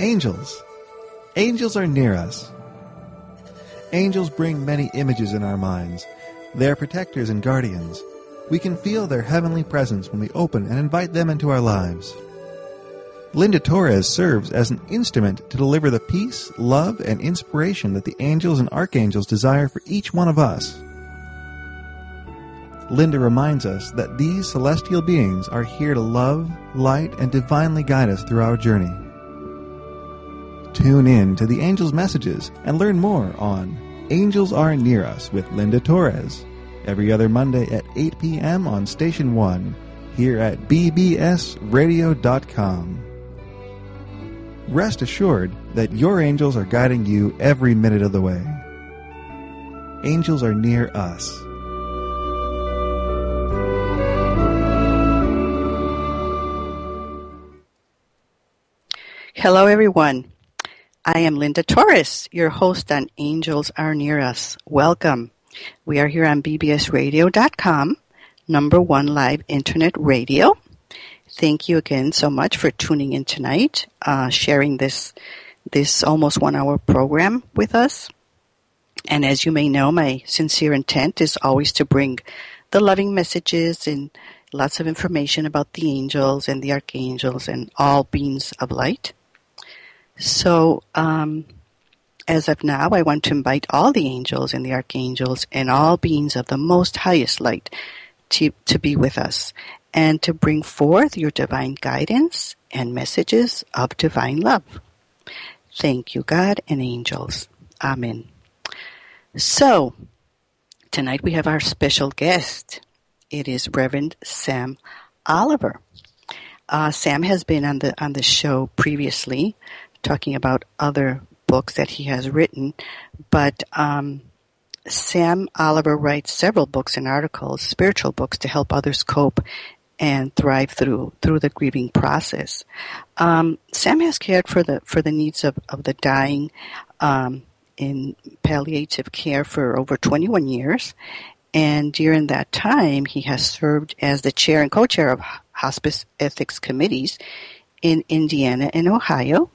Angels. Angels are near us. Angels bring many images in our minds. They are protectors and guardians. We can feel their heavenly presence when we open and invite them into our lives. Linda Torres serves as an instrument to deliver the peace, love, and inspiration that the angels and archangels desire for each one of us. Linda reminds us that these celestial beings are here to love, light, and divinely guide us through our journey. Tune in to the Angels' Messages and learn more on Angels Are Near Us with Linda Torres, every other Monday at 8 p.m. on Station 1, here at bbsradio.com. Rest assured that your angels are guiding you every minute of the way. Angels are near us. Hello, everyone. I am Linda Torres, your host on Angels Are Near Us. Welcome. We are here on bbsradio.com, #1 live internet radio. Thank you again so much for tuning in tonight, sharing this almost 1 hour program with us. And as you may know, my sincere intent is always to bring the loving messages and lots of information about the angels and the archangels and all beings of light. So, as of now, I want to invite all the angels and the archangels and all beings of the most highest light to be with us and to bring forth your divine guidance and messages of divine love. Thank you, God and angels. Amen. So, tonight we have our special guest. It is Reverend Sam Oliver. Sam has been on the show previously, talking about other books that he has written, but Sam Oliver writes several books and articles, spiritual books, to help others cope and thrive through the grieving process. Sam has cared for the needs of the dying in palliative care for over 21 years, and during that time he has served as the chair and co-chair of hospice ethics committees in Indiana and Ohio.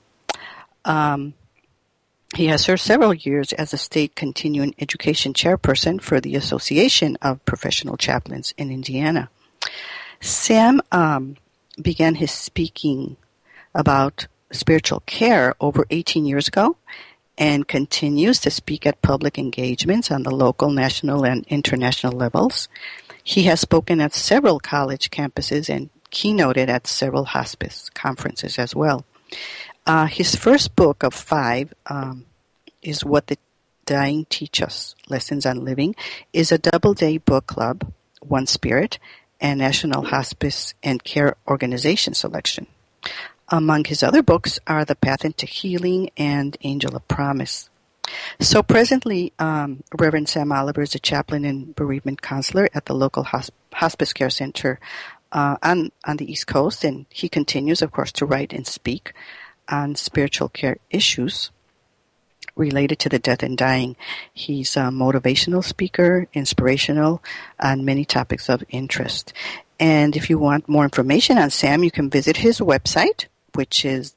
He has served several years as a state continuing education chairperson for the Association of Professional Chaplains in Indiana. Sam began his speaking about spiritual care over 18 years ago and continues to speak at public engagements on the local, national, and international levels. He has spoken at several college campuses and keynoted at several hospice conferences as well. His first book of 5 is What the Dying Teach Us, Lessons on Living, is a double-day book club, One Spirit, and National Hospice and Care Organization selection. Among his other books are The Path into Healing and Angel of Promise. So presently, Reverend Sam Oliver is a chaplain and bereavement counselor at the local hospice care center on the East Coast, and he continues, of course, to write and speak on spiritual care issues related to the death and dying. He's a motivational speaker, inspirational, on many topics of interest. And if you want more information on Sam, you can visit his website, which is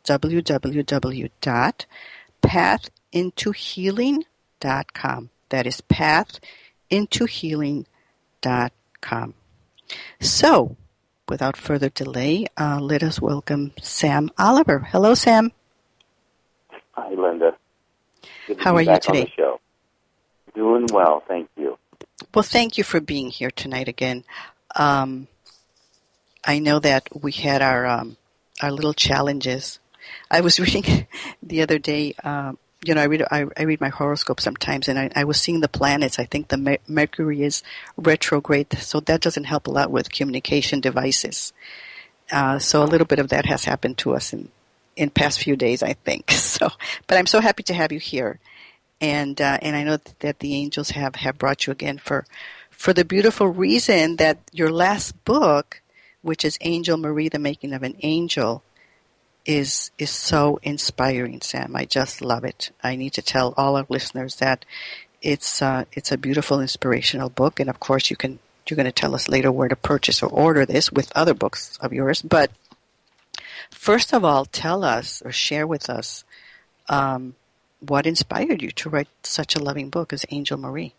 www.pathintohealing.com. That is pathintohealing.com. So, without further delay, let us welcome Sam Oliver. Hello, Sam. Hi, Linda. Good How to are be you back today? On the show. Doing well, thank you. Well, thank you for being here tonight again. I know that we had our little challenges. I was reading the other day. I read my horoscope sometimes, and I was seeing the planets. I think the Mercury is retrograde, so that doesn't help a lot with communication devices. So a little bit of that has happened to us in past few days, I think. So, but I'm so happy to have you here, and I know that the angels have brought you again for the beautiful reason that your last book, which is Angel Marie, The Making of an Angel, is so inspiring, Sam. I just love it. I need to tell all our listeners that it's a beautiful, inspirational book, and of course you're going to tell us later where to purchase or order this with other books of yours. But First of all, tell us or share with us what inspired you to write such a loving book as Angel Marie.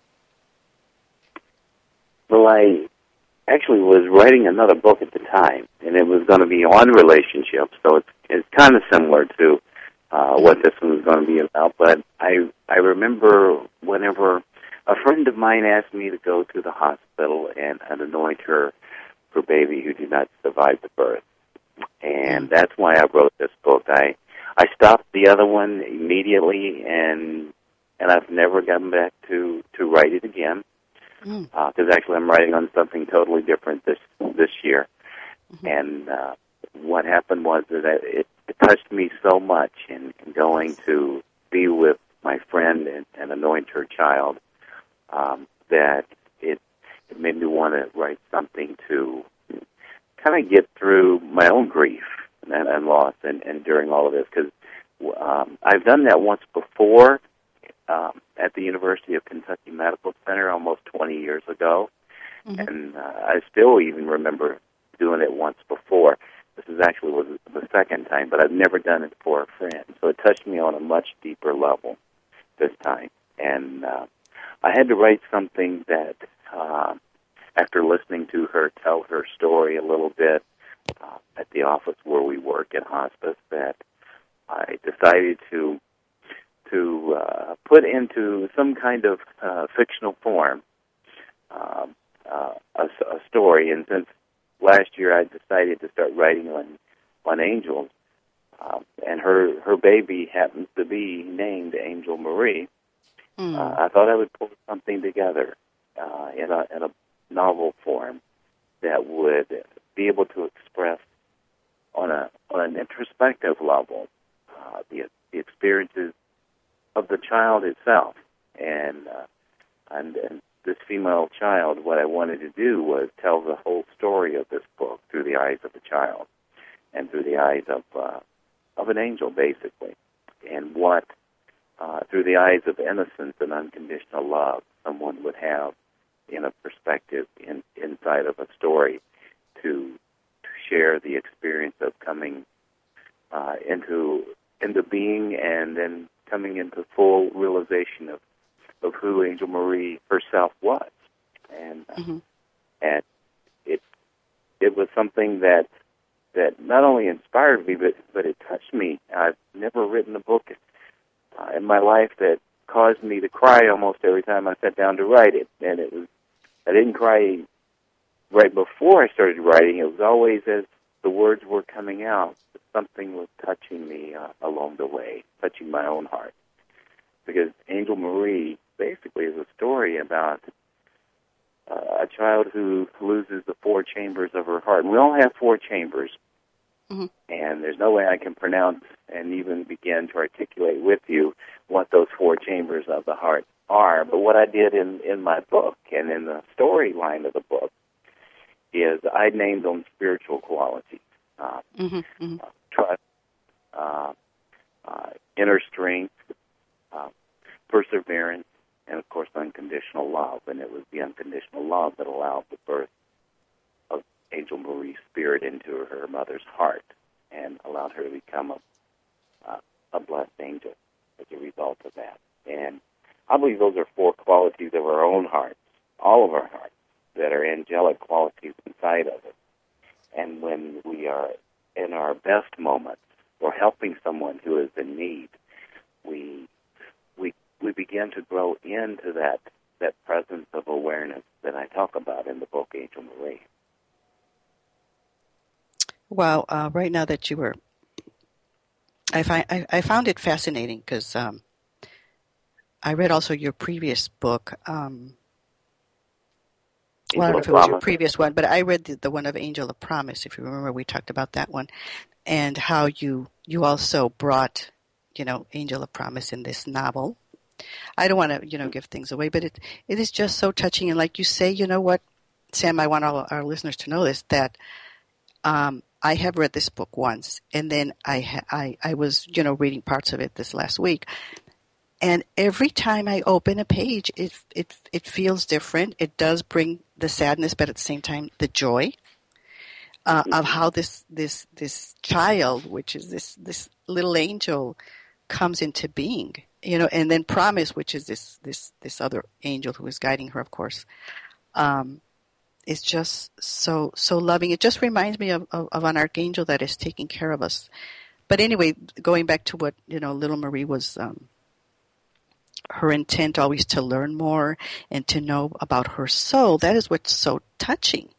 Well, I actually was writing another book at the time, and it was going to be on relationships, so it's kind of similar to what this one was going to be about. But I remember whenever a friend of mine asked me to go to the hospital and anoint her baby who did not survive the birth. And that's why I wrote this book. I stopped the other one immediately, and I've never gotten back to write it again. Because actually I'm writing on something totally different this year. Mm-hmm. And what happened was that it touched me so much in going to be with my friend and anoint her child that it made me want to write something to kind of get through my own grief and loss and during all of this. Because I've done that once before at the University of Kentucky Medical Center almost 20 years ago. Mm-hmm. And I still even remember doing it once before. This is actually was the second time, but I've never done it for a friend. So it touched me on a much deeper level this time. And I had to write something that, after listening to her tell her story a little bit at the office where we work in hospice, that I decided to put into some kind of fictional form a story. And since last year I decided to start writing on angels, and her baby happens to be named Angel Marie, I thought I would pull something together in a novel form that would be able to express on an introspective level the experiences of the child itself, and this female child. What I wanted to do was tell the whole story of this book through the eyes of the child and through the eyes of an angel, basically, and what through the eyes of innocence and unconditional love someone would have in a perspective inside of a story to share the experience of coming into being and then coming into full realization of who Angel Marie herself was. And and it was something that not only inspired me, but it touched me. I've never written a book in my life that caused me to cry almost every time I sat down to write it. And I didn't cry right before I started writing. It was always as the words were coming out, something was touching me along the way, touching my own heart. Because Angel Marie basically is a story about a child who loses the four chambers of her heart. And we all have four chambers. Mm-hmm. And there's no way I can pronounce and even begin to articulate with you what those four chambers of the heart are. But what I did in my book and in the storyline of the book is I named them spiritual qualities. Trust, inner strength, perseverance, and, of course, unconditional love. And it was the unconditional love that allowed the birth of Angel Marie's spirit into her mother's heart and allowed her to become a blessed angel as a result of that. And I believe those are four qualities of our own hearts, all of our hearts, that are angelic qualities inside of us. And when we are in our best moments or helping someone who is in need, we begin to grow into that presence of awareness that I talk about in the book Angel Marie. Well, right now that you were, I found it fascinating because I read also your previous book. Well, I don't know if it was your previous one, but I read the one of Angel of Promise. If you remember, we talked about that one, and how you also brought, Angel of Promise in this novel. I don't want to, give things away, but it is just so touching. And like you say, you know what, Sam, I want all our listeners to know this, that I have read this book once, and then I was, reading parts of it this last week. And every time I open a page, it feels different. It does bring the sadness, but at the same time, the joy. of how this child, which is this little angel, comes into being, and then Promise, which is this other angel who is guiding her, of course, is just so loving. It just reminds me of an archangel that is taking care of us. But anyway, going back to what little Marie was. Her intent always to learn more and to know about her soul. That is what's so touching.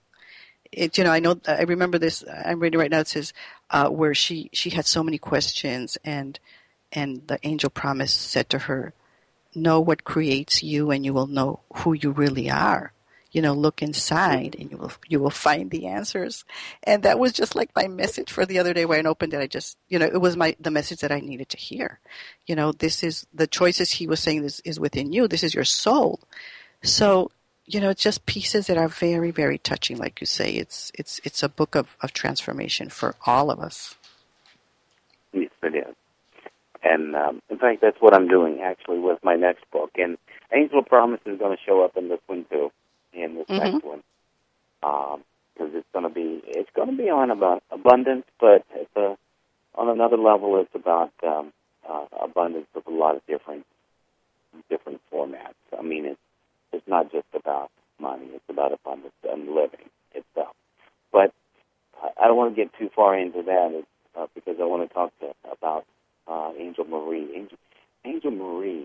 I remember this. I'm reading right now. It says where she had so many questions, and the angel Promise said to her, "Know what creates you, and you will know who you really are. Look inside, and you will find the answers." And that was just like my message for the other day when I opened it. I just, it was the message that I needed to hear. This is the choices he was saying is within you. This is your soul. So, it's just pieces that are very, very touching. Like you say, it's a book of transformation for all of us. Yes, it is. And in fact, that's what I'm doing actually with my next book. And Angel Promise is going to show up in this one too. In this next one, because it's going to be on about abundance, but on another level, it's about abundance with a lot of different formats. I mean, it's not just about money; it's about abundance and living itself. But I don't want to get too far into that because I want to talk about Angel Marie. Angel Marie,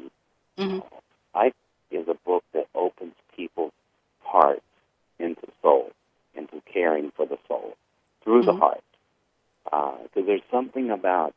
I is a book that opens people's heart into soul, into caring for the soul through the heart. Because there's something about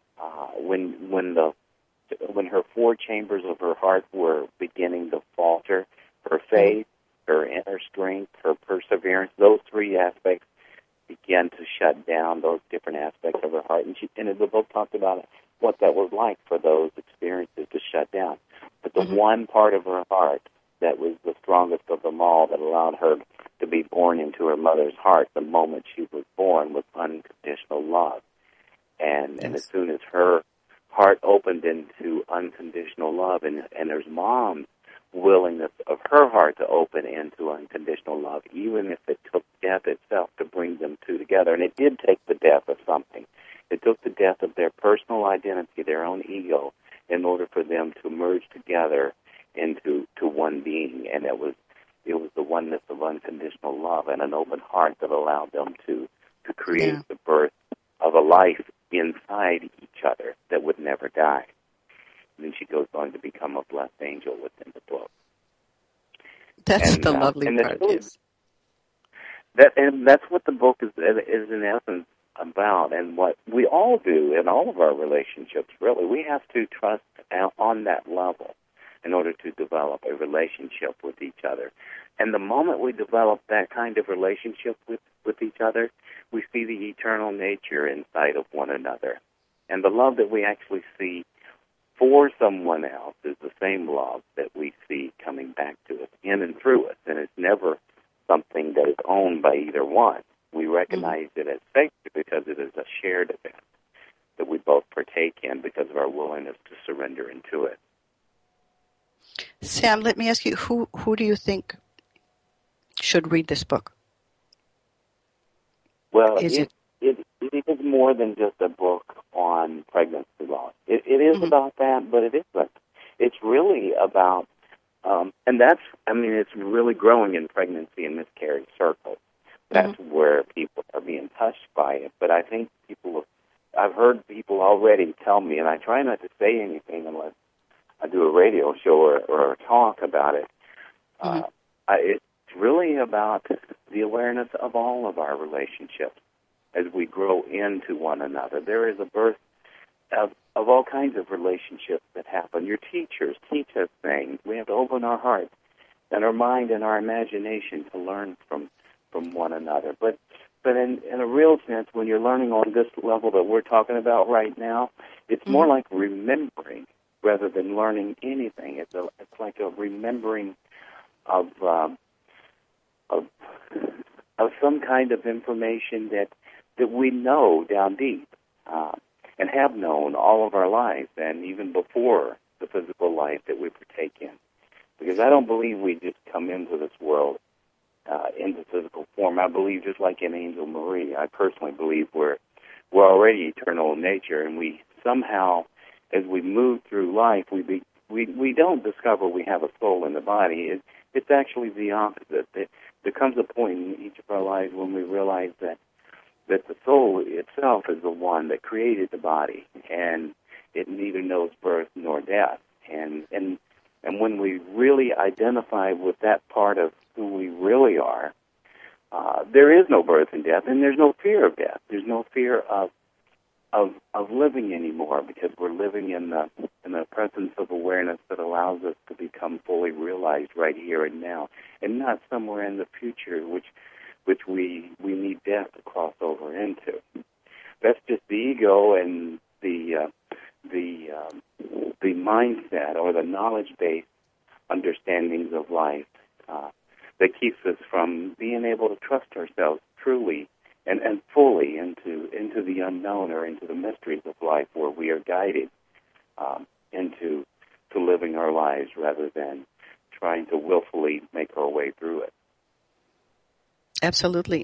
when her four chambers of her heart were beginning to falter, her faith, her inner strength, her perseverance, those three aspects began to shut down, those different aspects of her heart. And the book talked about what that was like for those experiences to shut down. But the one part of her heart that was the strongest of them all, that allowed her to be born into her mother's heart the moment she was born, was unconditional love. And as soon as her heart opened into unconditional love, and there's mom's willingness of her heart to open into unconditional love, even if it took death itself to bring them two together. And it did take the death of something. It took the death of their personal identity, their own ego, in order for them to merge together into one being, and it was the oneness of unconditional love and an open heart that allowed them to create the birth of a life inside each other that would never die. And then she goes on to become a blessed angel within the book. That's the lovely part. Really, yes. That's what the book is in essence about, and what we all do in all of our relationships. Really, we have to trust on that level in order to develop a relationship with each other. And the moment we develop that kind of relationship with each other, we see the eternal nature inside of one another. And the love that we actually see for someone else is the same love that we see coming back to us, in and through us. And it's never something that is owned by either one. We recognize it as sacred because it is a shared event that we both partake in because of our willingness to surrender into it. Sam, let me ask you, who do you think should read this book? Well, it is more than just a book on pregnancy loss. It is about that, but it isn't. It's really about, it's really growing in pregnancy and miscarriage circles. That's where people are being touched by it. But I think I've heard people already tell me, and I try not to say anything unless I do a radio show or a talk about it. It's really about the awareness of all of our relationships as we grow into one another. There is a birth of all kinds of relationships that happen. Your teachers teach us things. We have to open our hearts and our mind and our imagination to learn from one another. But in a real sense, when you're learning on this level that we're talking about right now, it's more like remembering rather than learning anything. It's like a remembering of some kind of information that we know down deep and have known all of our lives, and even before the physical life that we partake in. Because I don't believe we just come into this world into physical form. I believe, just like in Angel Marie, I personally believe we're already eternal in nature, and we somehow, as we move through life, we don't discover we have a soul in the body. It's actually the opposite. There comes a point in each of our lives when we realize that the soul itself is the one that created the body, and it neither knows birth nor death. And when we really identify with that part of who we really are, there is no birth and death, and there's no fear of death. There's no fear of living anymore, because we're living in the presence of awareness that allows us to become fully realized right here and now, and not somewhere in the future, which we need death to cross over into. That's just the ego and the mindset or the knowledge-based understandings of life that keeps us from being able to trust ourselves truly and fully into the unknown or into the mysteries of life, where we are guided into living our lives rather than trying to willfully make our way through it. Absolutely.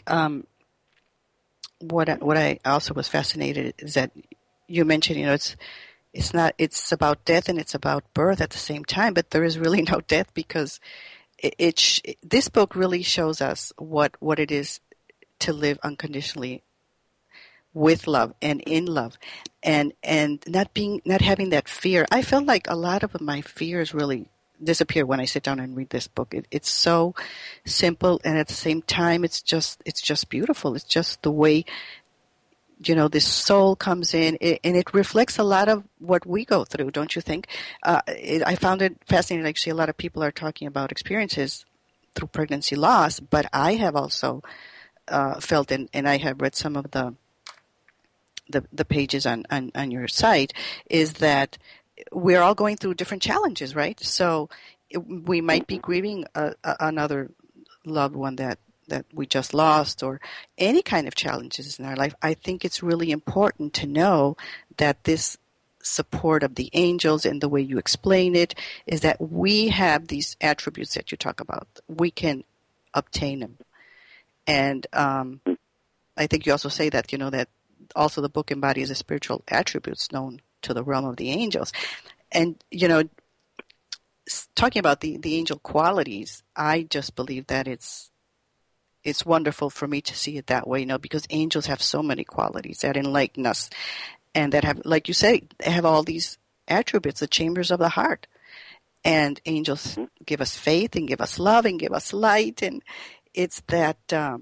What I also was fascinated is that you mentioned, it's about death and it's about birth at the same time, but there is really no death, because this book really shows us what it is to live unconditionally with love and in love, and not having that fear. I feel like a lot of my fears really disappear when I sit down and read this book. It's so simple, and at the same time, it's just beautiful. It's just the way, this soul comes in, and it reflects a lot of what we go through, don't you think? I found it fascinating. Actually, a lot of people are talking about experiences through pregnancy loss, but I have also felt, and I have read some of the pages on your site, is that we're all going through different challenges, right? So we might be grieving another loved one that we just lost, or any kind of challenges in our life. I think it's really important to know that this support of the angels and the way you explain it is that we have these attributes that you talk about. We can obtain them. And I think you also say that, that also the book embodies the spiritual attributes known to the realm of the angels. And, talking about the angel qualities, I just believe that it's wonderful for me to see it that way, because angels have so many qualities that enlighten us, and that have, like you say, they have all these attributes, the chambers of the heart. And angels give us faith and give us love and give us light, and it's that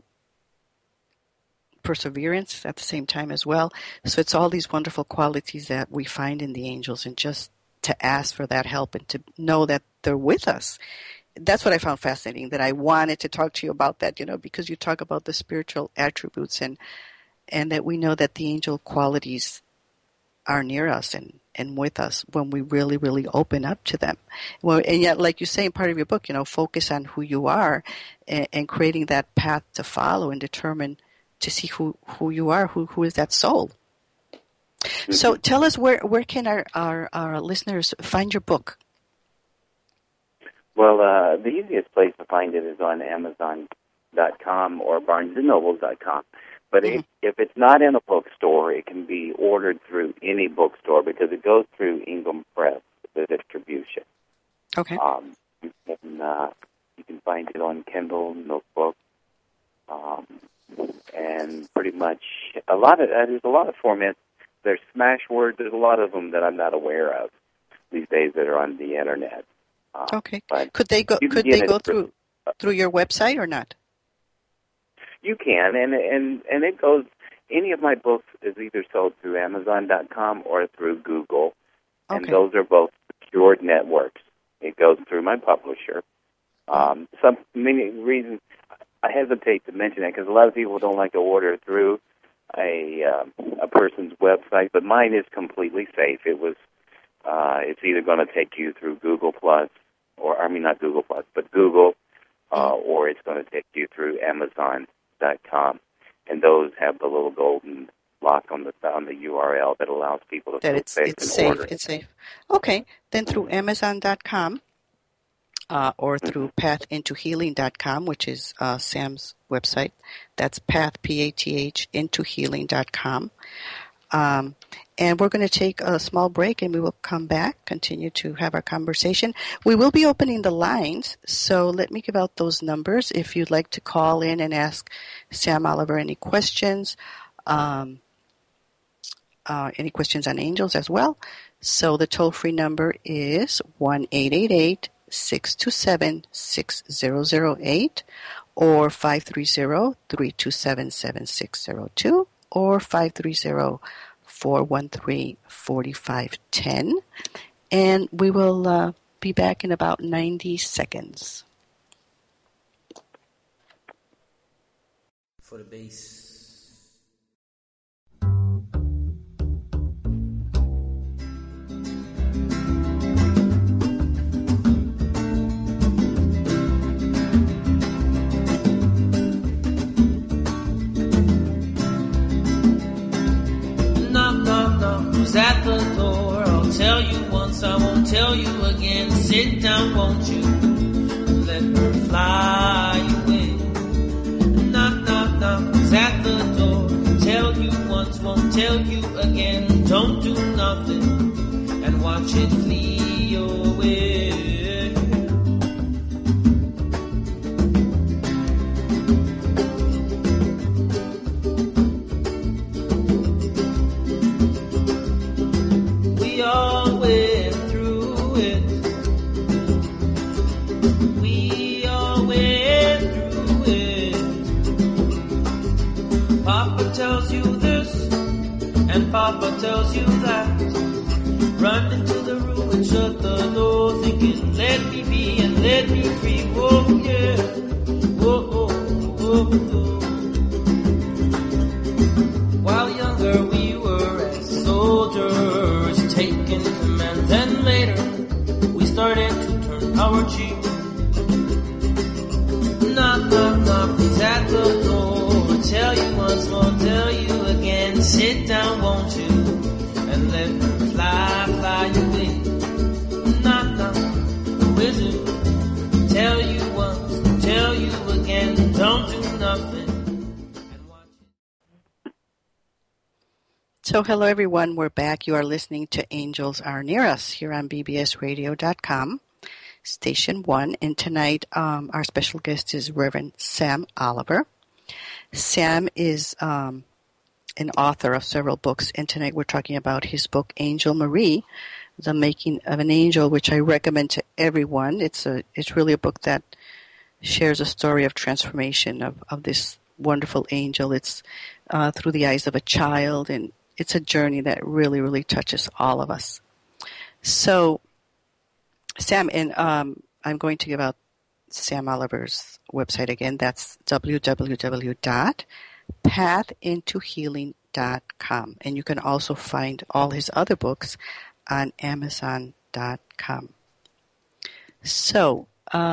perseverance at the same time as well. So it's all these wonderful qualities that we find in the angels, and just to ask for that help and to know that they're with us. That's what I found fascinating, that I wanted to talk to you about that, because you talk about the spiritual attributes, and that we know that the angel qualities are near us and with us when we really, really open up to them. Well, and yet, like you say in part of your book, focus on who you are, and creating that path to follow and determine to see who you are, who is that soul. Mm-hmm. So tell us, where can our listeners find your book? Well, the easiest place to find it is on Amazon.com or BarnesandNobles.com. But if it's not in a bookstore, it can be ordered through any bookstore, because it goes through Ingham Press, the distribution. Okay. You can find it on Kindle, notebook, and pretty much there's a lot of formats. There's Smashwords. There's a lot of them that I'm not aware of these days that are on the internet. Okay. Could they go through your website or not? You can, and it goes. Any of my books is either sold through Amazon.com or through Google, and those are both secured networks. It goes through my publisher. Many reasons I hesitate to mention that, because a lot of people don't like to order through a person's website, but mine is completely safe. It's either going to take you through Google Plus, not Google Plus, but Google, or it's going to take you through Amazon.com, and those have the little golden lock on the URL that allows people to feel safe and order. It's safe. Okay, then through Amazon.com, or through pathintohealing.com, which is Sam's website. That's path, P-A-T-H, intohealing.com. And we're going to take a small break, and we will come back, continue to have our conversation. We will be opening the lines, so let me give out those numbers if you'd like to call in and ask Sam Oliver any questions on angels as well. So the toll-free number is 1-888-627-6008 or 530-327-7602 or 530-413-4510. And we will be back in about 90 seconds. For the bass. Who's at the door? I'll tell you once, I won't tell you again. Sit down, won't you? Let her fly away. Knock, knock, knock. Who's at the door? Tell you once, won't tell you again. Don't do nothing and watch it flee away. We all went through it. We all went through it. Papa tells you this, and Papa tells you that. Run into the room and shut the door, thinking, let me be and let me free. Oh, yeah. Oh, oh, oh, oh. While younger, we were as soldiers, taking command. Then later, we started to turn our cheek. Knock, knock, knock, who's at the door? Tell you once more, tell you again. Sit down, won't you? And let her fly, fly away. Knock, knock, who is it? Tell you once, tell you again. Don't do nothing. And watch it. So hello, everyone. We're back. You are listening to Angels Are Near Us here on bbsradio.com, Station 1. And tonight, our special guest is Reverend Sam Oliver. Sam is an author of several books, and tonight we're talking about his book, Angel Marie, The Making of an Angel, which I recommend to everyone. It's really a book that shares a story of transformation of this wonderful angel. It's through the eyes of a child, and it's a journey that really, really touches all of us. So, Sam, and I'm going to give out Sam Oliver's website again. That's www.pathintohealing.com. And you can also find all his other books on Amazon.com. So,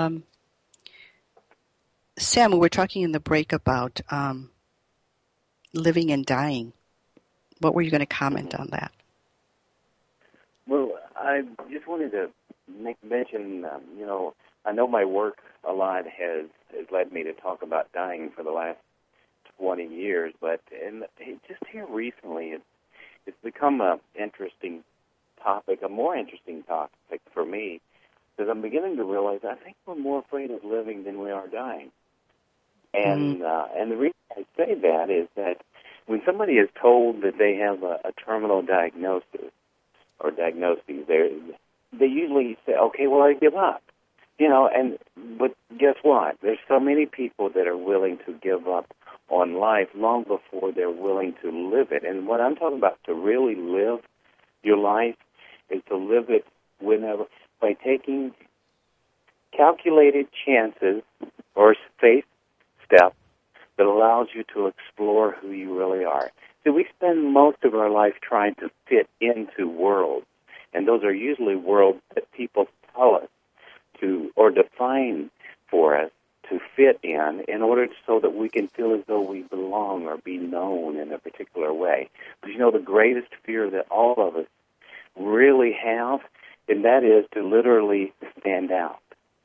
Sam, we were talking in the break about living and dying. What were you going to comment on that? Well, I just wanted to mention, I know my work a lot has led me to talk about dying for the last 20 years, but just here recently, it's become an interesting topic, a more interesting topic for me, because I'm beginning to realize I think we're more afraid of living than we are dying. And the reason I say that is that when somebody is told that they have a terminal diagnosis or diagnoses, they usually say, okay, well, I give up. But guess what? There's so many people that are willing to give up on life long before they're willing to live it. And what I'm talking about, to really live your life, is to live it by taking calculated chances or faith steps that allows you to explore who you really are. So we spend most of our life trying to fit into worlds, and those are usually worlds that people tell us to, or define for us to fit in order so that we can feel as though we belong or be known in a particular way. But the greatest fear that all of us really have, and that is to literally stand out.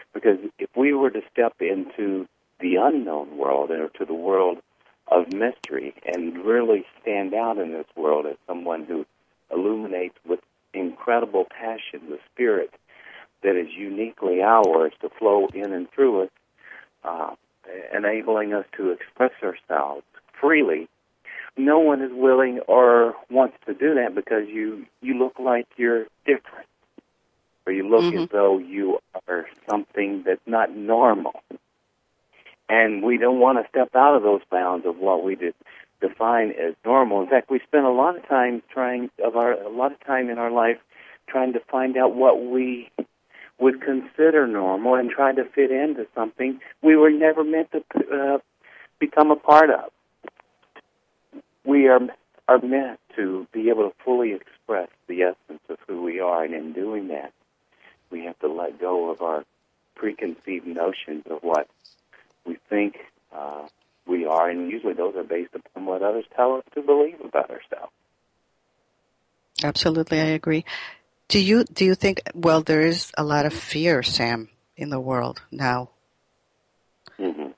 Because if we were to step into the unknown world or to the world of mystery and really stand out in this world as someone who illuminates with incredible passion the spirit that is uniquely ours to flow in and through us, enabling us to express ourselves freely, no one is willing or wants to do that because you look like you're different, or you look as though you are something that's not normal. And we don't want to step out of those bounds of what we define as normal. In fact, we spend a lot of time in our life trying to find out what we would consider normal and trying to fit into something we were never meant to become a part of. We are meant to be able to fully express the essence of who we are, and in doing that, we have to let go of our preconceived notions of what we think we are, and usually those are based upon what others tell us to believe about ourselves. Absolutely, I agree. Do you think? Well, there is a lot of fear, Sam, in the world now. Mm-hmm.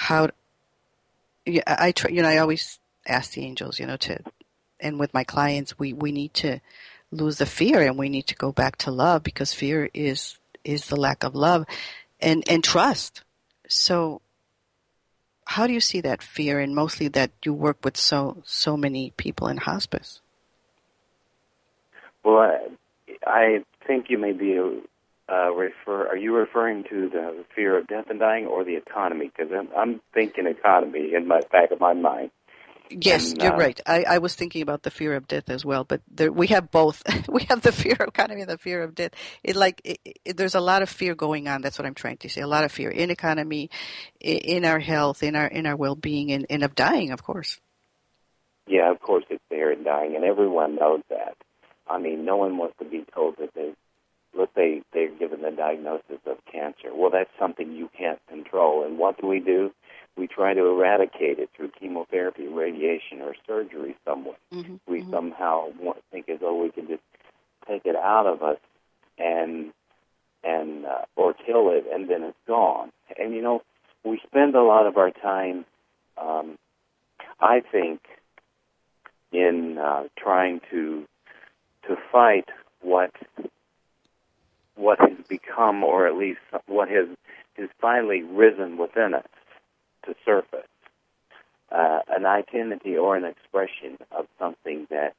I always ask the angels, and with my clients, we need to lose the fear and we need to go back to love, because fear is the lack of love and trust. So how do you see that fear, and mostly that you work with so many people in hospice? Well, I think you may be are you referring to the fear of death and dying or the economy? Because I'm thinking economy in the back of my mind. Yes, you're right. I was thinking about the fear of death as well, but we have both. We have the fear of economy and the fear of death. There's a lot of fear going on. That's what I'm trying to say. A lot of fear in economy, in our health, in our well-being, and of dying, of course. Yeah, of course it's there in dying, and everyone knows that. I mean, no one wants to be told that let's say they're given the diagnosis of cancer. Well, that's something you can't control. And what do? We try to eradicate it through chemotherapy, radiation, or surgery somewhat. We somehow think as though we can just take it out of us and or kill it, and then it's gone. And, we spend a lot of our time, I think, in trying to fight what has become, or at least what has finally risen within us to surface, an identity or an expression of something that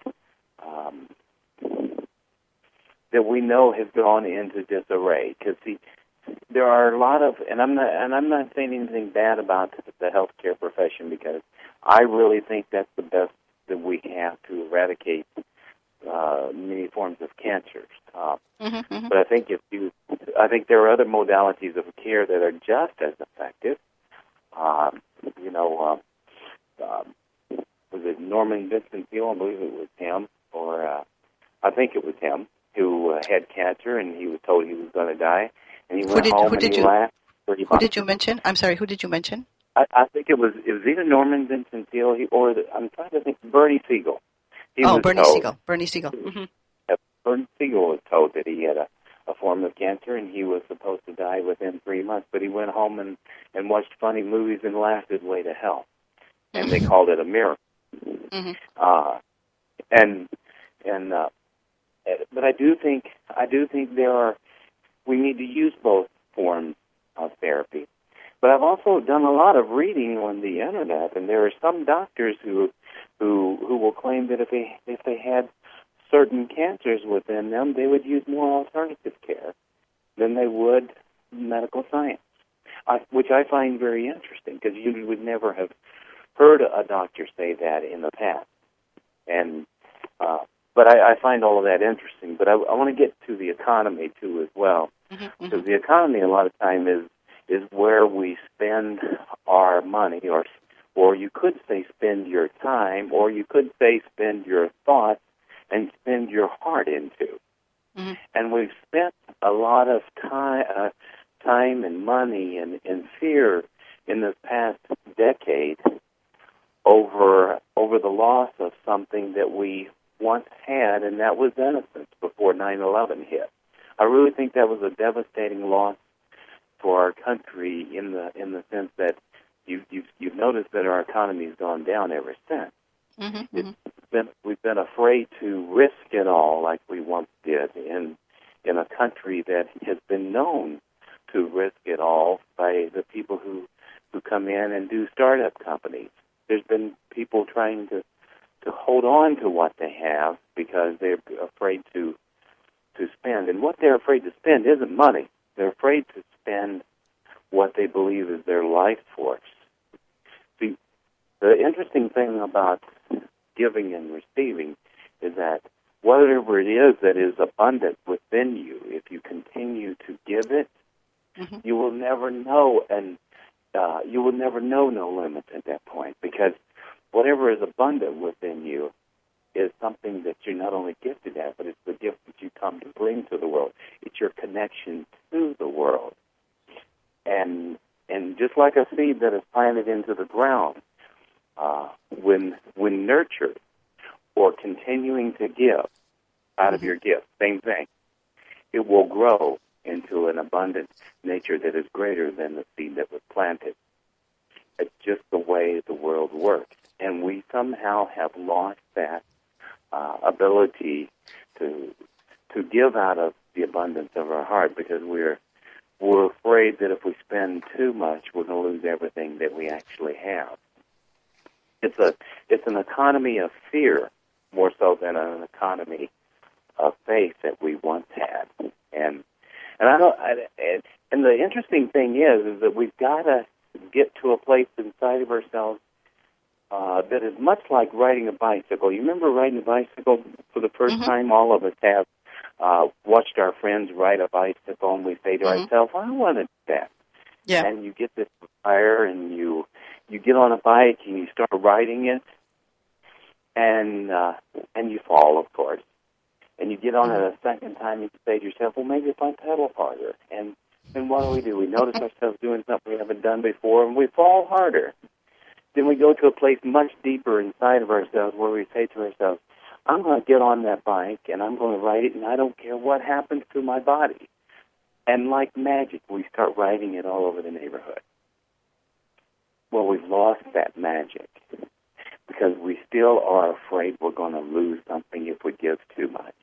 we know has gone into disarray. Because there are a lot of, and I'm not saying anything bad about the healthcare profession, because I really think that's the best that we have to eradicate many forms of cancers. But I think there are other modalities of care that are just as effective. Was it Norman Vincent Peale? I believe it was him, or I think it was him, who had cancer, and he was told he was going to die, and he went home and he laughed. Who did you mention? I'm sorry, who did you mention? I think it was either Norman Vincent Peale I'm trying to think, Bernie Siegel. Bernie Siegel. Bernie Siegel. Mm-hmm. Bernie Siegel was told that he had a form of cancer, and he was supposed to die within 3 months, but he went home and watched funny movies and laughed his way to hell, and they called it a miracle. But I do think we need to use both forms of therapy. But I've also done a lot of reading on the internet, and there are some doctors who will claim that if they had certain cancers within them, they would use more alternative care than they would medical science, which I find very interesting, because you would never have heard a doctor say that in the past. And but I find all of that interesting. But I want to get to the economy too as well, because the economy a lot of time is where we spend our money, or you could say spend your time, or you could say spend your thoughts and spend your heart into. And we've spent a lot of time and money and fear in this past decade over the loss of something that we once had, and that was innocence before 9/11 hit. I really think that was a devastating loss for our country in the sense that you've noticed that our economy has gone down ever since. We've been afraid to risk it all like we once did in a country that has been known to risk it all by the people who come in and do startup companies. There's been people trying to hold on to what they have because they're afraid to spend. And what they're afraid to spend isn't money. They're afraid to spend what they believe is their life force. See, the interesting thing about giving and receiving is that whatever it is that is abundant within you, if you continue to give it, you will never know, and you will never know no limits at that point, because whatever is abundant within you is something that you're not only gifted at, but it's the gift that you come to bring to the world. It's your connection to the world. And just like a seed that is planted into the ground, when nurtured or continuing to give out of your gift, same thing, it will grow into an abundant nature that is greater than the seed that was planted. It's just the way the world works. And we somehow have lost that ability to give out of the abundance of our heart, because we're afraid that if we spend too much, we're going to lose everything that we actually have. It's an economy of fear more so than an economy of faith that we once had. And the interesting thing is that we've got to get to a place inside of ourselves that is much like riding a bicycle. You remember riding a bicycle for the first time? All of us have watched our friends ride a bicycle, and we say to ourselves, I want to do that. Yeah. And you get this desire, and you get on a bike, and you start riding it, and you fall, of course. And you get on it a second time, and you say to yourself, well, maybe if I pedal harder. And what do? We notice ourselves doing something we haven't done before, and we fall harder. Then we go to a place much deeper inside of ourselves where we say to ourselves, I'm going to get on that bike, and I'm going to ride it, and I don't care what happens to my body. And like magic, we start riding it all over the neighborhood. Well, we've lost that magic because we still are afraid we're going to lose something if we give too much.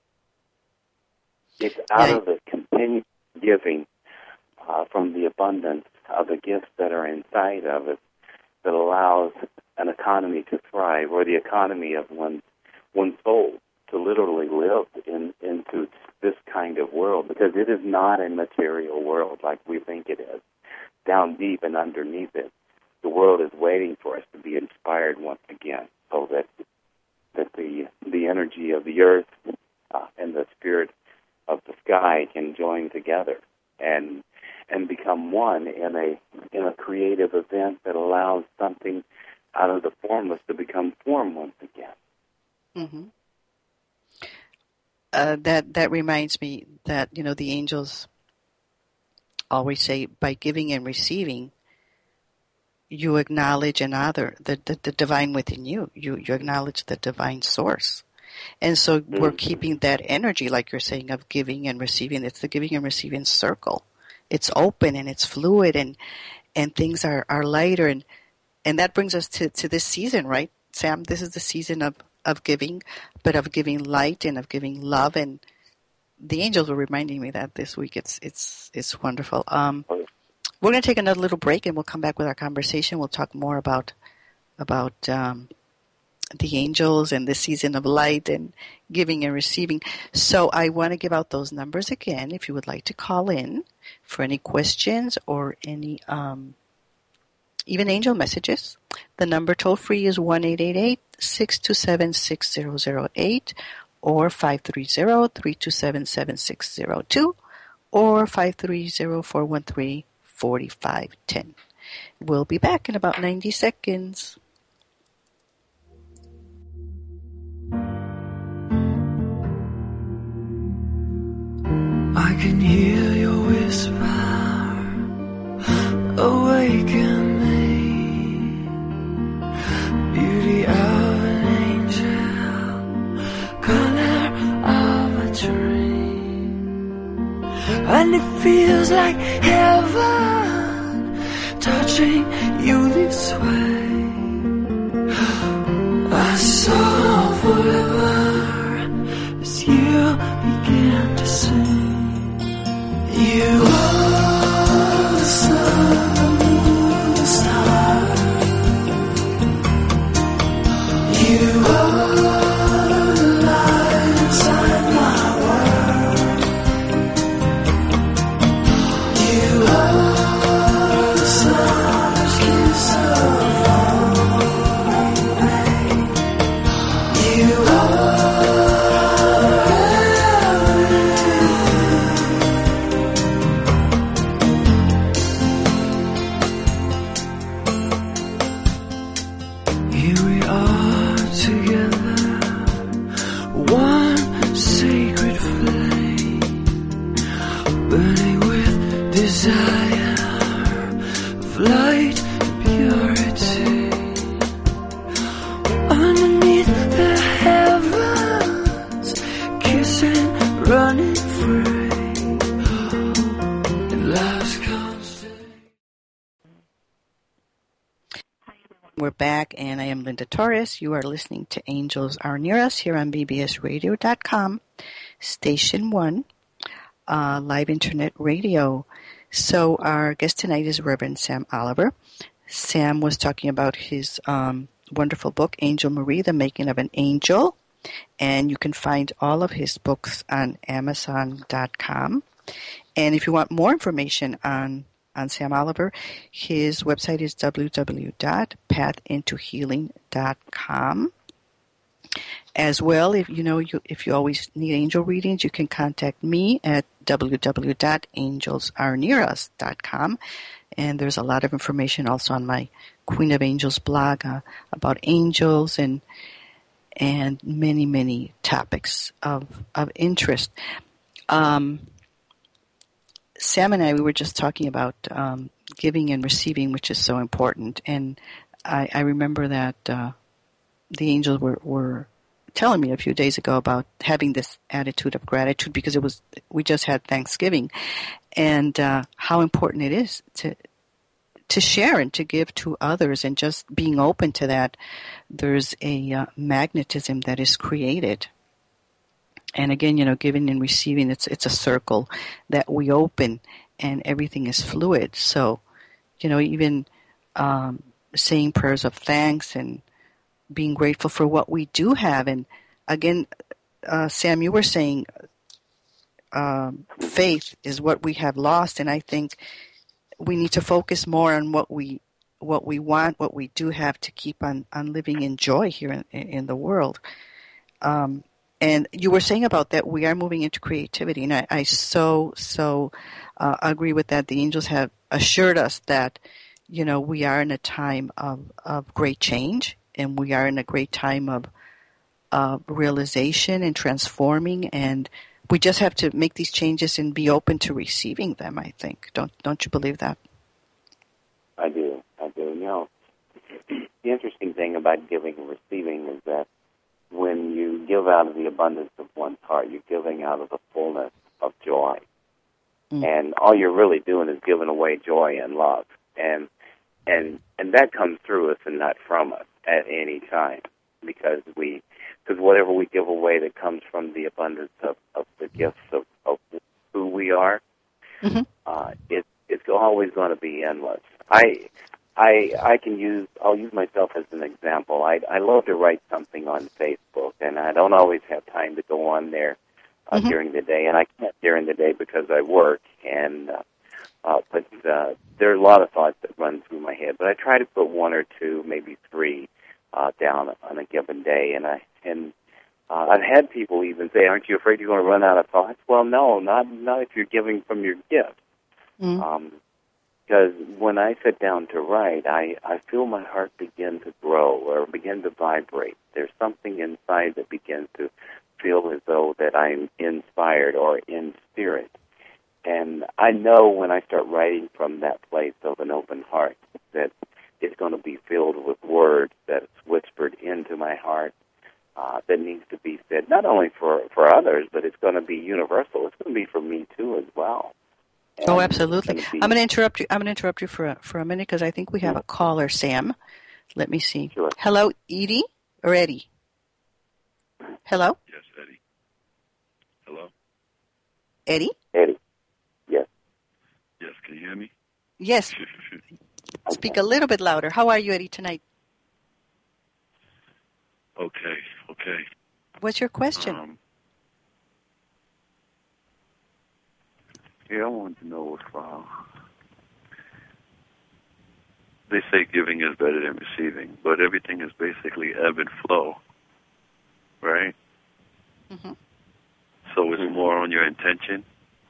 It's out of the continued giving from the abundance of the gifts that are inside of us that allows an economy to thrive, or the economy of one's soul to literally live into this kind of world, because it is not a material world like we think it is. Down deep and underneath it, the world is waiting for us to be inspired once again, so that the energy of the earth and the spirit of the sky can join together and become one in a creative event that allows something out of the formless to become form once again. That reminds me that, the angels always say, by giving and receiving, you acknowledge and honor the divine within you. You acknowledge the divine source. And so we're keeping that energy, like you're saying, of giving and receiving. It's the giving and receiving circle. It's open and it's fluid, and things are lighter. And that brings us to this season, right, Sam? This is the season of giving, but of giving light and of giving love. And the angels were reminding me that this week. It's wonderful. We're going to take another little break, and we'll come back with our conversation. We'll talk more about the angels and the season of light and giving and receiving. So I want to give out those numbers again if you would like to call in for any questions or any even angel messages. The number toll free is 1-888-627-6008 or 530-327-7602 or 530-413-4510. We'll be back in about 90 seconds. I can hear your whisper awaken me, beauty of an angel, color of a dream, a and it feels like heaven touching you this way. I saw forever as you began to sing. You are the sun, the moon, the stars. You are the light inside my world. You are the summer's kiss of falling rain. You are everything. Here we are together, one sacred flame, burning with desire of light and purity. Underneath the heavens, kissing, running free, in love's constant. We're back, and I am Linda Torres. You are listening to Angels Are Near Us here on bbsradio.com, Station 1, live internet radio. So our guest tonight is Reverend Sam Oliver. Sam was talking about his wonderful book, Angel Marie, The Making of an Angel, and you can find all of his books on Amazon.com. And if you want more information on Sam Oliver, his website is www.pathintohealing.com. As well, if you always need angel readings, you can contact me at www.angelsarenearus.com. And there's a lot of information also on my Queen of Angels blog about angels and many, many topics of interest. Sam and I, we were just talking about giving and receiving, which is so important. And I remember that the angels were telling me a few days ago about having this attitude of gratitude because we just had Thanksgiving, and how important it is to share and to give to others, and just being open to that. There's a magnetism that is created. And again, giving and receiving, it's a circle that we open, and everything is fluid. So, even saying prayers of thanks and being grateful for what we do have. And again, Sam, you were saying faith is what we have lost, and I think we need to focus more on what we want, what we do have, to keep on living in joy here in the world. And you were saying about that we are moving into creativity, and I so agree with that. The angels have assured us that, we are in a time of great change, and we are in a great time of realization and transforming, and we just have to make these changes and be open to receiving them, I think. Don't you believe that? I do. The interesting thing about giving and receiving is that when you give out of the abundance of one's heart, you're giving out of the fullness of joy. Mm. And all you're really doing is giving away joy and love. And that comes through us and not from us at any time, because whatever we give away that comes from the abundance of the gifts of who we are, mm-hmm. It's always going to be endless. I'll use myself as an example. I love to write something on Facebook, and I don't always have time to go on there mm-hmm. during the day, and I can't during the day because I work, but there are a lot of thoughts that run through my head, but I try to put one or two, maybe three, down on a given day, and I've had people even say, "Aren't you afraid you're going to run out of thoughts?" Well, no, not if you're giving from your gift. Mm-hmm. Because when I sit down to write, I feel my heart begin to grow or begin to vibrate. There's something inside that begins to feel as though that I'm inspired or in spirit. And I know when I start writing from that place of an open heart that it's going to be filled with words that's whispered into my heart that needs to be said, not only for others, but it's going to be universal. It's going to be for me, too, as well. Oh, And absolutely. it's gonna I'm be going to interrupt you. I'm going to interrupt you for a minute because I think we have a caller, Sam. Let me see. Sure. Hello, Edie or Eddie? Hello, Yes, Eddie. Hello? Eddie? Eddie. Yes. Yes, can you hear me? Yes. Speak a little bit louder. How are you, Eddie, tonight? Okay. What's your question? Yeah, I wanted to know if they say giving is better than receiving, but everything is basically ebb and flow, right? Mm-hmm. So it's more on your intention.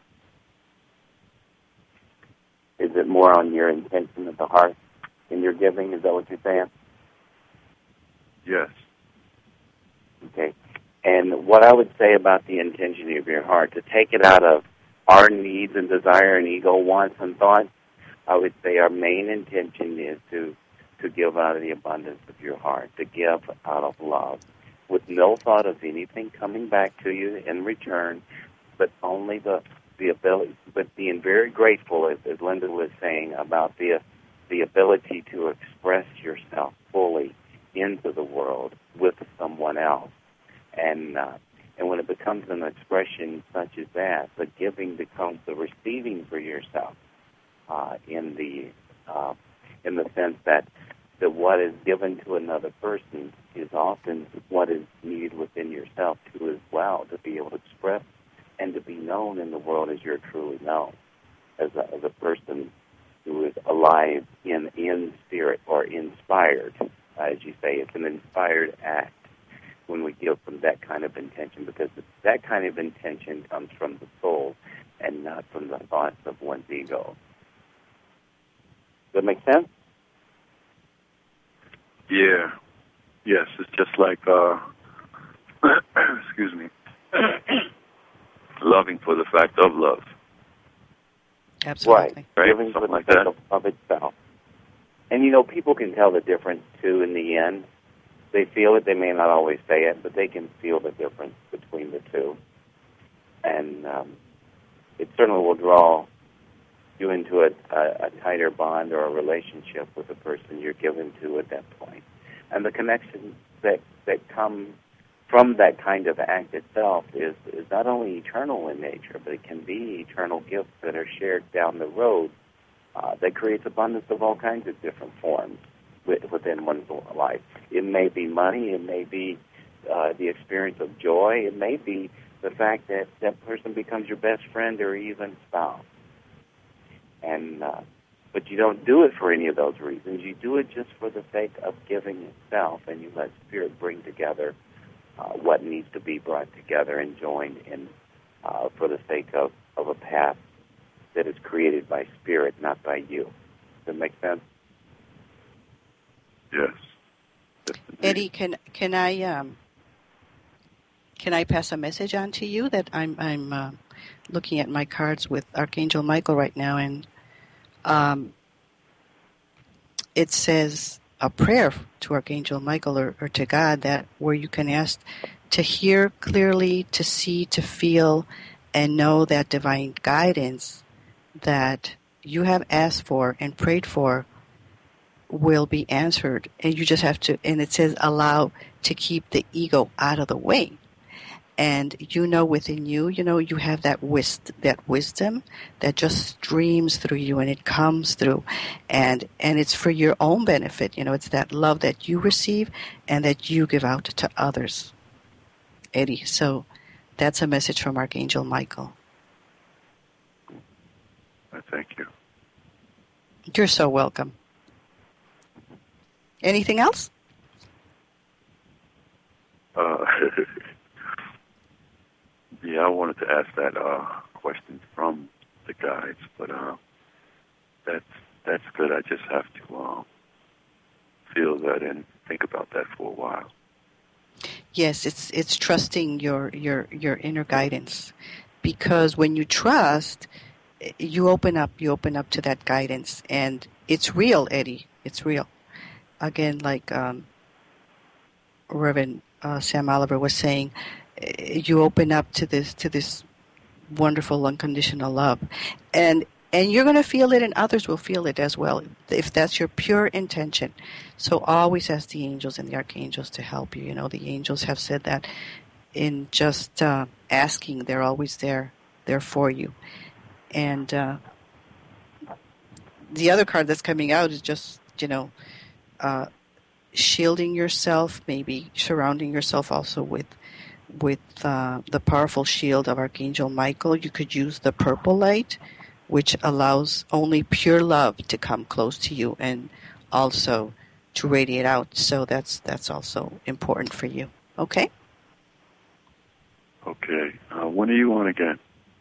Is it more on your intention of the heart in your giving? Is that what you're saying? Yes. Okay. And what I would say about the intention of your heart, to take it out of our needs and desire and ego wants and thoughts, I would say our main intention is to give out of the abundance of your heart, to give out of love, with no thought of anything coming back to you in return, but only the ability, but being very grateful, as Linda was saying, about the ability to express yourself fully into the world with someone else. And when it becomes an expression such as that, the giving becomes the receiving for yourself, in the sense that what is given to another person is often what is needed within yourself too as well, to be able to express and to be known in the world as you're truly known, as a person who is alive in spirit or inspired. As you say, it's an inspired act when we give from that kind of intention, because that kind of intention comes from the soul and not from the thoughts of one's ego. Does that make sense? Yeah. Yes, it's just like, excuse me, loving for the fact of love. Absolutely. Right. Giving for the sake of itself. And, people can tell the difference, too, in the end. They feel it. They may not always say it, but they can feel the difference between the two. And it certainly will draw you into a tighter bond or a relationship with the person you're given to at that point. And the connections that come from that kind of act itself is not only eternal in nature, but it can be eternal gifts that are shared down the road that creates abundance of all kinds of different forms within one's life. It may be money, it may be the experience of joy, it may be the fact that that person becomes your best friend or even spouse. And but you don't do it for any of those reasons. You do it just for the sake of giving itself, and you let Spirit bring together what needs to be brought together and joined in for the sake of a path that is created by Spirit, not by you. Does that make sense? Yes. Eddie, can I pass a message on to you that I'm looking at my cards with Archangel Michael right now, and it says a prayer to Archangel Michael or to God, that where you can ask to hear clearly, to see, to feel, and know that divine guidance that you have asked for and prayed for will be answered. And you just have to, and it says allow to keep the ego out of the way. And within you, you have that wisdom that just streams through you, and it comes through, and it's for your own benefit. It's that love that you receive and that you give out to others, Eddie. So that's a message from Archangel Michael. Thank you. You're so welcome. Anything else? Yeah, I wanted to ask that question from the guides, but that's good. I just have to feel that and think about that for a while. Yes, it's trusting your inner guidance, because when you trust, you open up to that guidance, and it's real, Eddie. It's real. Again, like Reverend Sam Oliver was saying, you open up to this wonderful unconditional love, and And you're going to feel it, and others will feel it as well, if that's your pure intention. So always ask the angels and the archangels to help you. You know, the angels have said that in just asking, they're always there for you. And the other card that's coming out is just, shielding yourself, maybe surrounding yourself also with the powerful shield of Archangel Michael. You could use the purple light, which allows only pure love to come close to you and also to radiate out. So that's also important for you. Okay? Okay. When are you on again?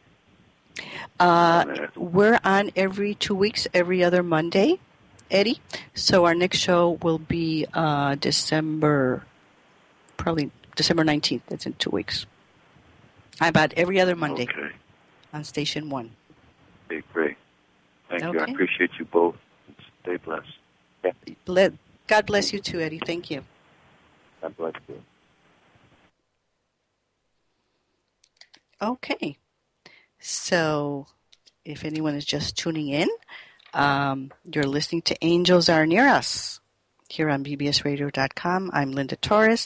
We're on every 2 weeks, every other Monday, Eddie. So our next show will be December 19th. That's in 2 weeks. About every other Monday on Station 1. Okay, great. Thank you. I appreciate you both. Stay blessed. Yeah. God bless you too, Eddie. Thank you. God bless you. Okay. So if anyone is just tuning in, you're listening to Angels Are Near Us here on bbsradio.com. I'm Linda Torres.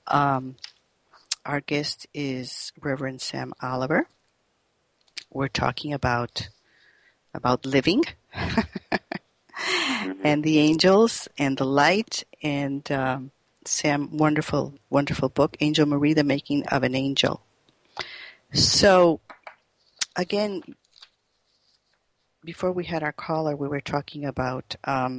Our guest is Reverend Sam Oliver. We're talking about living and the angels and the light, and Sam, wonderful book, Angel Marie, The Making of an Angel. So again, before we had our caller, we were talking about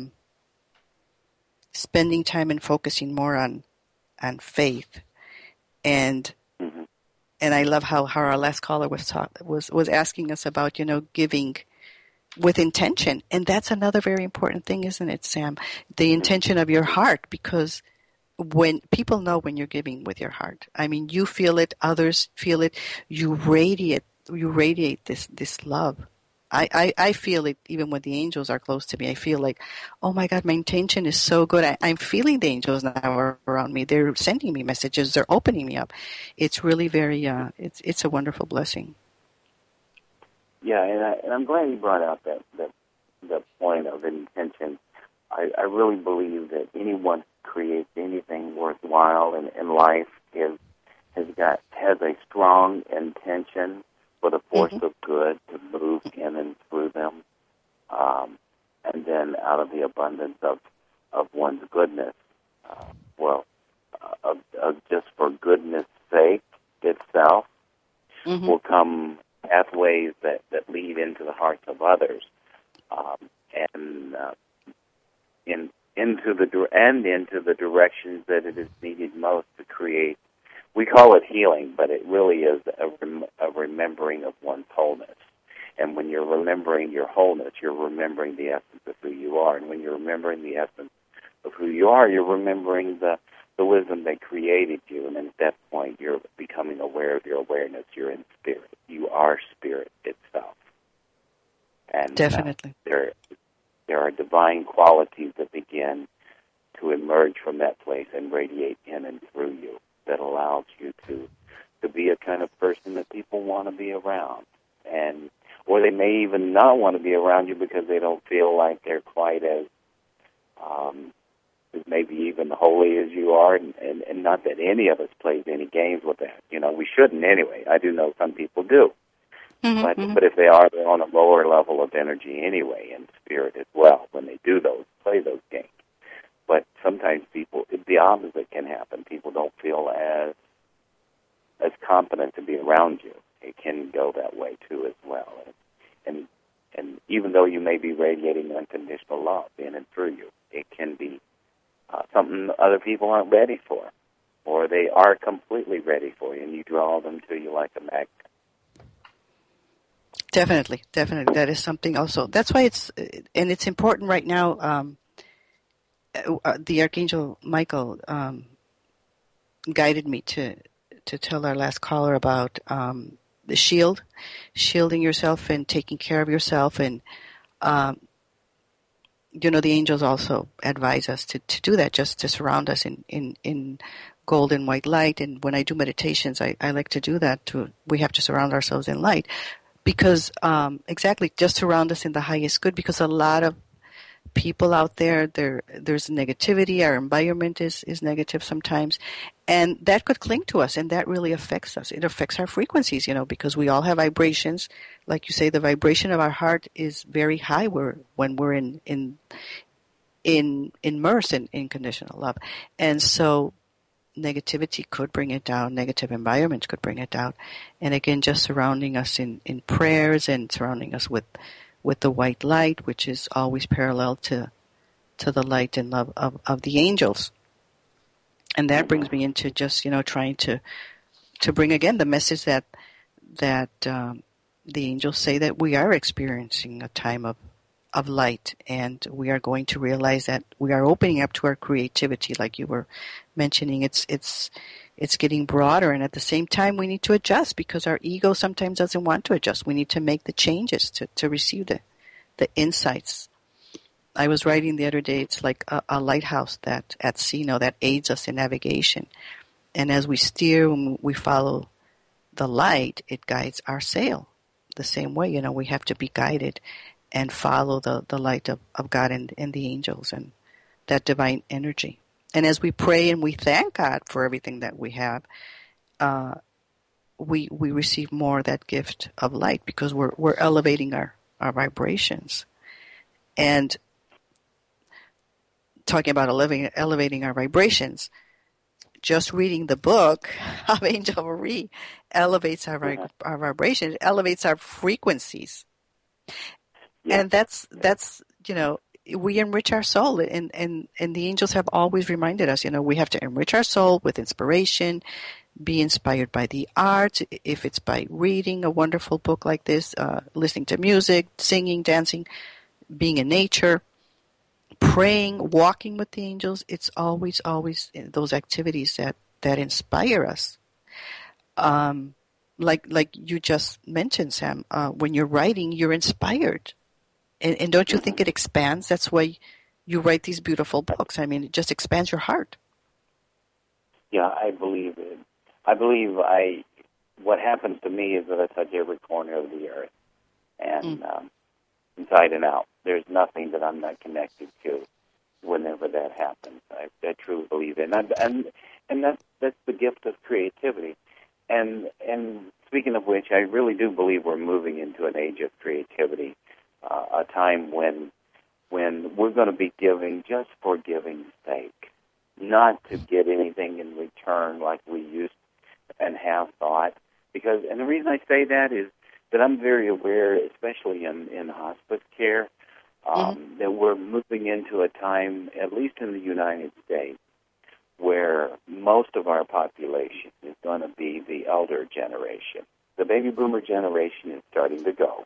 spending time and focusing more on faith, and I love how our last caller was asking us about giving with intention, and that's another very important thing, isn't it, Sam? The intention of your heart, because when people know when you're giving with your heart, I mean, you feel it, others feel it, you radiate this love. I feel it even when the angels are close to me. I feel like, oh my God, my intention is so good. I'm feeling the angels now around me. They're sending me messages. They're opening me up. It's really very, it's a wonderful blessing. Yeah, and I'm glad you brought out that point of intention. I really believe that anyone who creates anything worthwhile in life has a strong intention for the force of good to move in and through them, and then out of the abundance of one's goodness, just for goodness' sake itself, will come pathways that lead into the hearts of others, and into the directions that it is needed most to create. We call it healing, but it really is a remembering of one's wholeness. And when you're remembering your wholeness, you're remembering the essence of who you are. And when you're remembering the essence of who you are, you're remembering the wisdom that created you. And at that point, you're becoming aware of your awareness. You're in spirit. You are spirit itself. And definitely, there are divine qualities that begin to emerge from that place and radiate in and through you, that allows you to be a kind of person that people want to be around, or they may even not want to be around you because they don't feel like they're quite as maybe even holy as you are, and not that any of us plays any games with that. We shouldn't anyway. I do know some people do, but if they are, they're on a lower level of energy anyway, and spirit as well when they do play those games. But sometimes the opposite can happen. People don't feel as competent to be around you. It can go that way too as well. And even though you may be radiating unconditional love in and through you, it can be something other people aren't ready for, or they are completely ready for you, and you draw them to you like a magnet. Definitely. That is something also. That's why it's important right now. The Archangel Michael guided me to tell our last caller about the shielding yourself and taking care of yourself, and the angels also advise us to do that, just to surround us in gold and white light. And when I do meditations, I like to do that. We have to surround ourselves in light. because exactly, just surround us in the highest good, because a lot of people out there's negativity. Our environment is negative sometimes, and that could cling to us, and that really affects us. It affects our frequencies, because we all have vibrations. Like you say, the vibration of our heart is very high when we're immersed in conditional love. And so negativity could bring it down, negative environments could bring it down. And again, just surrounding us in prayers and surrounding us with the white light, which is always parallel to the light and love of the angels. And that brings me into just, trying to bring again the message that the angels say that we are experiencing a time of light, and we are going to realize that we are opening up to our creativity, like you were mentioning. It's getting broader, and at the same time we need to adjust, because our ego sometimes doesn't want to adjust. We need to make the changes to receive the insights. I was writing the other day, it's like a lighthouse that at sea, that aids us in navigation. And as we steer, when we follow the light, it guides our sail. The same way, we have to be guided and follow the light of God and the angels and that divine energy. And as we pray and we thank God for everything that we have, we receive more of that gift of light, because we're elevating our vibrations. And talking about elevating our vibrations, just reading the book of Angel Marie elevates our vibrations, elevates our frequencies. Yeah. And that's we enrich our soul, and the angels have always reminded us, we have to enrich our soul with inspiration, be inspired by the arts, if it's by reading a wonderful book like this, listening to music, singing, dancing, being in nature, praying, walking with the angels. It's always those activities that inspire us. Like you just mentioned, Sam, when you're writing, you're inspired. And don't you think it expands? That's why you write these beautiful books. I mean, it just expands your heart. Yeah, I believe it. What happens to me is that I touch every corner of the earth, and inside and out. There's nothing that I'm not connected to whenever that happens. I truly believe it. And that's the gift of creativity. And speaking of which, I really do believe we're moving into an age of creativity. A time when we're going to be giving just for giving's sake, not to get anything in return like we used and have thought. And the reason I say that is that I'm very aware, especially in hospice care, that we're moving into a time, at least in the United States, where most of our population is going to be the elder generation. The baby boomer generation is starting to go.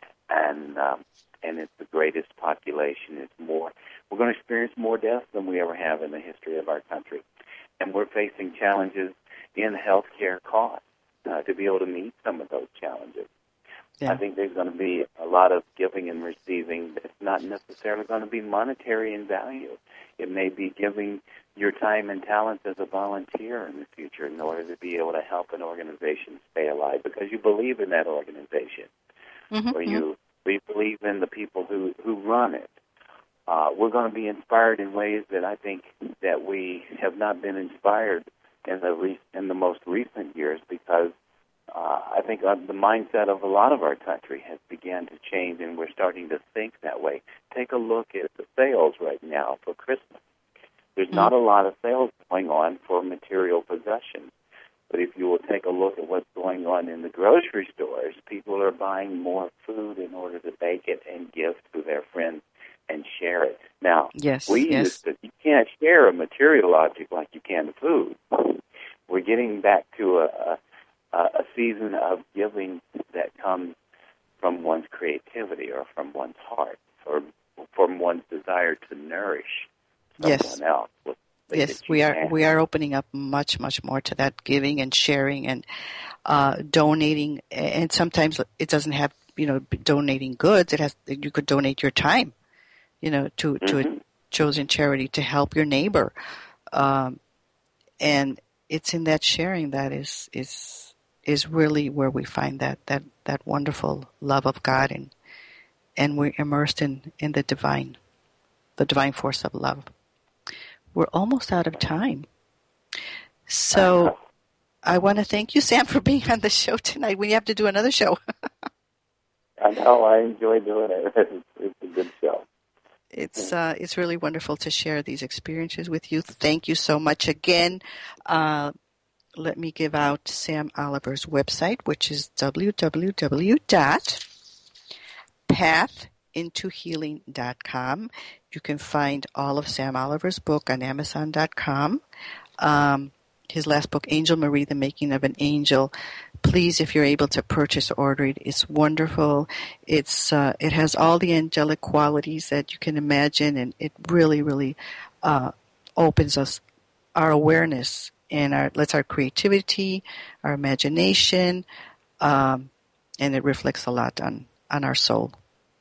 And it's the greatest population. It's more. We're going to experience more deaths than we ever have in the history of our country, and we're facing challenges in healthcare costs to be able to meet some of those challenges. Yeah. I think there's going to be a lot of giving and receiving that's not necessarily going to be monetary in value. It may be giving your time and talents as a volunteer in the future in order to be able to help an organization stay alive because you believe in that organization, or you believe in the people who run it. We're going to be inspired in ways that I think that we have not been inspired in the most recent years, because I think the mindset of a lot of our country has began to change, and we're starting to think that way. Take a look at the sales right now for Christmas. There's not a lot of sales going on for material possessions. But if you will take a look at what's going on in the grocery stores, people are buying more food in order to bake it and give to their friends and share it. Now, used to, you can't share a material object like you can food. We're getting back to a season of giving that comes from one's creativity or from one's heart or from one's desire to nourish someone else. Yes, we are opening up much more to that giving and sharing and donating. And sometimes it doesn't have donating goods. You could donate your time, to a chosen charity to help your neighbor. And it's in that sharing that is really where we find that that wonderful love of God, and we're immersed in the divine force of love. We're almost out of time. So I want to thank you, Sam, for being on the show tonight. We have to do another show. I know. I enjoy doing it. It's a good show. It's really wonderful to share these experiences with you. Thank you so much again. Let me give out Sam Oliver's website, which is www.pathintohealing.com. You can find all of Sam Oliver's book on Amazon.com. His last book, Angel Marie, The Making of an Angel. Please, if you're able to purchase or order it, it's wonderful. It has all the angelic qualities that you can imagine, and it really, really opens our awareness and lets our creativity, our imagination, and it reflects a lot on our soul.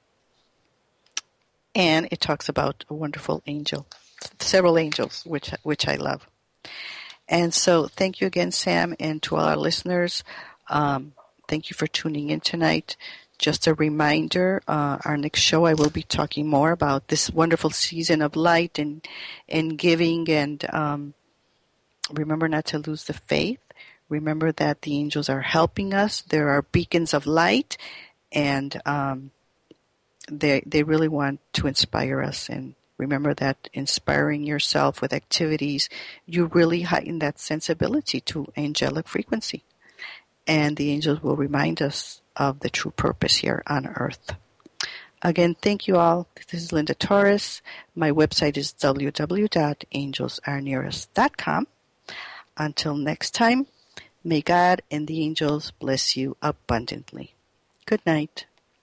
And it talks about a wonderful angel, several angels, which I love. And so thank you again, Sam, and to all our listeners, thank you for tuning in tonight. Just a reminder, our next show I will be talking more about this wonderful season of light and giving, and remember not to lose the faith. Remember that the angels are helping us. There are beacons of light, and they really want to inspire us. And remember that inspiring yourself with activities, you really heighten that sensibility to angelic frequency. And the angels will remind us of the true purpose here on earth. Again, thank you all. This is Linda Torres. My website is www.angelsarenearest.com. Until next time, may God and the angels bless you abundantly. Good night.